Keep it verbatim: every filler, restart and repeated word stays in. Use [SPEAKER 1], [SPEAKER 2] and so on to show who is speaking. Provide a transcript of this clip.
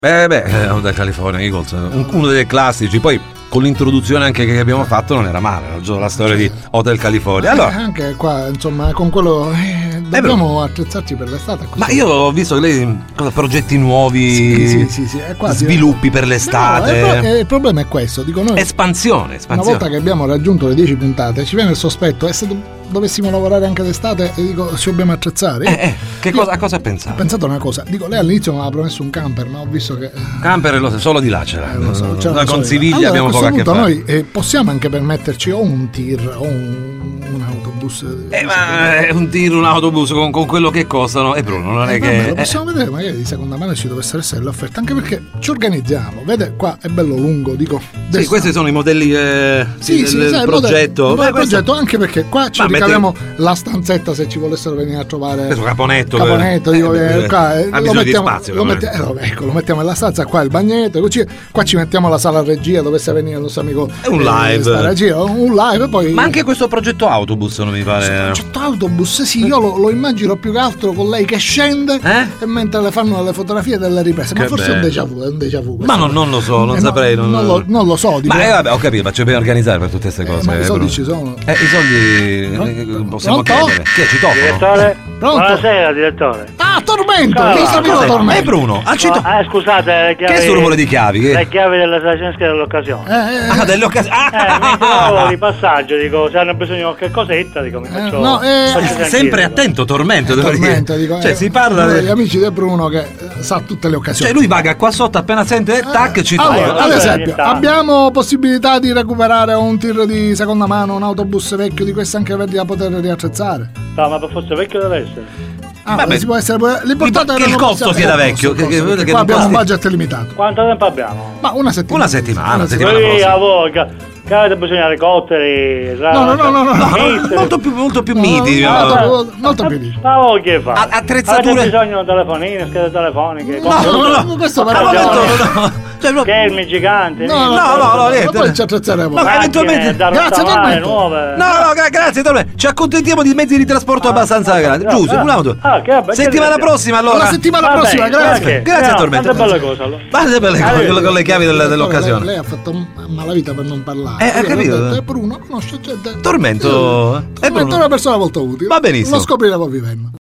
[SPEAKER 1] Eh beh, Hotel California Eagles, uno dei classici, poi con l'introduzione anche che abbiamo fatto non era male, la storia di Hotel California. Allora,
[SPEAKER 2] eh, anche qua, insomma, con quello eh, dobbiamo eh, attrezzarci per l'estate.
[SPEAKER 1] Ma io ho visto che lei cosa, progetti nuovi,
[SPEAKER 2] sì, sì, sì, sì, è quasi,
[SPEAKER 1] sviluppi per l'estate.
[SPEAKER 2] No, il, il problema è questo, dico noi.
[SPEAKER 1] Espansione, espansione.
[SPEAKER 2] Una volta che abbiamo raggiunto le dieci puntate, ci viene il sospetto, e se do- dovessimo lavorare anche d'estate, e dico, ci dobbiamo attrezzare.
[SPEAKER 1] Eh, eh, che
[SPEAKER 2] io,
[SPEAKER 1] cosa, a cosa ha pensato?
[SPEAKER 2] Ho pensato una cosa, dico, lei all'inizio mi aveva promesso un camper, ma ho visto che...
[SPEAKER 1] Camper lo solo di là c'era,
[SPEAKER 2] eh, lo so, c'era
[SPEAKER 1] una con Siviglia
[SPEAKER 2] allora,
[SPEAKER 1] abbiamo poco a che fare.
[SPEAKER 2] Noi eh, possiamo anche permetterci o un tir o un, un autobus.
[SPEAKER 1] Eh, ma è un tir, un autobus con, con quello che costano, e Bruno non è
[SPEAKER 2] eh,
[SPEAKER 1] che...
[SPEAKER 2] Vabbè, lo possiamo eh. vedere, magari di seconda mano ci dovessero essere le offerte, anche perché ci organizziamo, vede, qua è bello lungo, dico...
[SPEAKER 1] Sì, questi sono i modelli eh,
[SPEAKER 2] sì,
[SPEAKER 1] del,
[SPEAKER 2] sì,
[SPEAKER 1] del
[SPEAKER 2] sai,
[SPEAKER 1] progetto.
[SPEAKER 2] Il
[SPEAKER 1] Beh,
[SPEAKER 2] progetto,
[SPEAKER 1] questo...
[SPEAKER 2] anche perché qua ci
[SPEAKER 1] ma
[SPEAKER 2] ricaviamo
[SPEAKER 1] metti...
[SPEAKER 2] la stanzetta se ci volessero venire a trovare
[SPEAKER 1] questo caponetto,
[SPEAKER 2] caponetto
[SPEAKER 1] per...
[SPEAKER 2] dico,
[SPEAKER 1] eh,
[SPEAKER 2] eh, qua,
[SPEAKER 1] ha
[SPEAKER 2] lo
[SPEAKER 1] bisogno
[SPEAKER 2] mettiamo,
[SPEAKER 1] di spazio,
[SPEAKER 2] lo, metti- eh, vabbè, ecco, lo mettiamo nella stanza, qua il bagnetto, così, qua ci mettiamo la sala regia, dovesse venire il nostro amico
[SPEAKER 1] è un
[SPEAKER 2] eh,
[SPEAKER 1] live
[SPEAKER 2] regia, un live poi...
[SPEAKER 1] ma anche questo progetto autobus non mi pare.
[SPEAKER 2] Il progetto autobus, sì, io lo, lo immagino più che altro con lei che scende
[SPEAKER 1] eh?
[SPEAKER 2] e mentre le fanno le fotografie delle riprese,
[SPEAKER 1] che
[SPEAKER 2] ma forse
[SPEAKER 1] bello.
[SPEAKER 2] è un déjà vu, è un déjà vu
[SPEAKER 1] ma non, non lo so, non
[SPEAKER 2] eh,
[SPEAKER 1] saprei
[SPEAKER 2] no,
[SPEAKER 1] non...
[SPEAKER 2] non, lo, non lo so dico.
[SPEAKER 1] ma eh, vabbè, ho capito, ma c'è ben organizzare per tutte queste cose.
[SPEAKER 2] Eh, ma i soldi
[SPEAKER 1] Bruno.
[SPEAKER 2] ci sono.
[SPEAKER 1] Eh, i soldi eh, possiamo
[SPEAKER 2] Pronto?
[SPEAKER 1] chiedere. Che ci toccano?
[SPEAKER 3] Direttore?
[SPEAKER 2] Pronto?
[SPEAKER 3] Buonasera, direttore.
[SPEAKER 2] Ah, Tormento!
[SPEAKER 3] Ciao.
[SPEAKER 2] Che amico
[SPEAKER 3] Cos'è?
[SPEAKER 2] Tormento?
[SPEAKER 1] Eh Bruno, ah, ci to-
[SPEAKER 3] Ah, scusate, le chiavi...
[SPEAKER 1] che è sto rumore di chiavi? Che...
[SPEAKER 3] Le chiavi della Sacenska dell'occasione.
[SPEAKER 2] Eh, eh,
[SPEAKER 1] Ah, delle occasioni.
[SPEAKER 3] Eh, mi trovo di passaggio, dico, se hanno bisogno di qualche cosetta, dico, mi faccio...
[SPEAKER 2] no, eh,
[SPEAKER 3] faccio
[SPEAKER 2] eh,
[SPEAKER 3] sentire,
[SPEAKER 1] sempre
[SPEAKER 3] dico.
[SPEAKER 1] attento, Tormento,
[SPEAKER 2] eh,
[SPEAKER 1] devo
[SPEAKER 2] Tormento,
[SPEAKER 1] dire.
[SPEAKER 2] dico,
[SPEAKER 1] Cioè,
[SPEAKER 2] eh,
[SPEAKER 1] si parla
[SPEAKER 2] uno
[SPEAKER 1] de-
[SPEAKER 2] degli amici di Bruno che eh, sa tutte le occasioni.
[SPEAKER 1] Cioè, lui vaga qua sotto, appena sente, eh, tac, ci
[SPEAKER 2] Allora,
[SPEAKER 1] trova.
[SPEAKER 2] ad
[SPEAKER 3] allora,
[SPEAKER 2] esempio,
[SPEAKER 3] sta.
[SPEAKER 2] abbiamo possibilità di recuperare un tir di seconda mano, un autobus vecchio di questi anche da poter riattrezzare?
[SPEAKER 3] No, ma per forza vecchio deve essere.
[SPEAKER 2] Ah,
[SPEAKER 1] Vabbè,
[SPEAKER 2] si può essere l'importante
[SPEAKER 1] che
[SPEAKER 2] è
[SPEAKER 1] il
[SPEAKER 2] non
[SPEAKER 1] costo
[SPEAKER 2] possiamo-
[SPEAKER 1] sia da vecchio,
[SPEAKER 2] costo,
[SPEAKER 1] che- che-
[SPEAKER 2] costo,
[SPEAKER 1] che
[SPEAKER 2] qua
[SPEAKER 1] non
[SPEAKER 2] abbiamo un
[SPEAKER 1] costi.
[SPEAKER 2] budget limitato.
[SPEAKER 3] Quanto tempo abbiamo?
[SPEAKER 2] Ma una settimana.
[SPEAKER 1] Una settimana, una settimana
[SPEAKER 3] Sì,
[SPEAKER 1] prossima.
[SPEAKER 3] a voi, che, che avete bisogno di elicotteri...
[SPEAKER 2] No, no, no, no, no, no,
[SPEAKER 3] mister.
[SPEAKER 1] molto più, molto più
[SPEAKER 2] No,
[SPEAKER 1] miti.
[SPEAKER 2] no,
[SPEAKER 1] no.
[SPEAKER 2] molto- molto più di-
[SPEAKER 3] Ma voi che fa?
[SPEAKER 1] A- attrezzature-
[SPEAKER 3] Avete bisogno di telefonine, schede telefoniche?
[SPEAKER 1] No, no, no, no.
[SPEAKER 2] questo
[SPEAKER 1] Al
[SPEAKER 2] però-
[SPEAKER 1] momento no, no. Cioè, no.
[SPEAKER 3] Schermi giganti?
[SPEAKER 2] No,
[SPEAKER 1] No, no, no,
[SPEAKER 2] ma
[SPEAKER 1] niente.
[SPEAKER 2] poi ci attrezzeremo.
[SPEAKER 1] No,
[SPEAKER 3] Macchine
[SPEAKER 1] eventualmente-
[SPEAKER 3] da
[SPEAKER 2] Grazie,
[SPEAKER 3] rottamare,
[SPEAKER 2] Tormento.
[SPEAKER 3] nuove.
[SPEAKER 1] No, no, gra- grazie, Tormento. Ci accontentiamo di mezzi di trasporto abbastanza grandi.
[SPEAKER 3] no,
[SPEAKER 1] Giusto,
[SPEAKER 3] ah,
[SPEAKER 1] un auto.
[SPEAKER 3] ah, che vabbè,
[SPEAKER 1] Settimana
[SPEAKER 3] che-
[SPEAKER 1] prossima allora.
[SPEAKER 2] La settimana
[SPEAKER 3] Va
[SPEAKER 2] prossima,
[SPEAKER 3] bene,
[SPEAKER 2] grazie.
[SPEAKER 3] ok.
[SPEAKER 1] Grazie,
[SPEAKER 3] No,
[SPEAKER 1] Tormento.
[SPEAKER 3] tante belle cose allora.
[SPEAKER 1] Guarda belle cose
[SPEAKER 3] Allora,
[SPEAKER 1] con, con le chiavi del- dell'occasione.
[SPEAKER 2] Lei, lei ha fatto malavita per non parlare.
[SPEAKER 1] Eh, ha
[SPEAKER 2] Io ho
[SPEAKER 1] capito?
[SPEAKER 2] detto, "Eh, Bruno conosce gente.
[SPEAKER 1] Tormento.
[SPEAKER 2] Tormento
[SPEAKER 1] Eh, Bruno.
[SPEAKER 2] è una persona molto utile.
[SPEAKER 1] Va benissimo.
[SPEAKER 2] Lo scopriremo vivendo.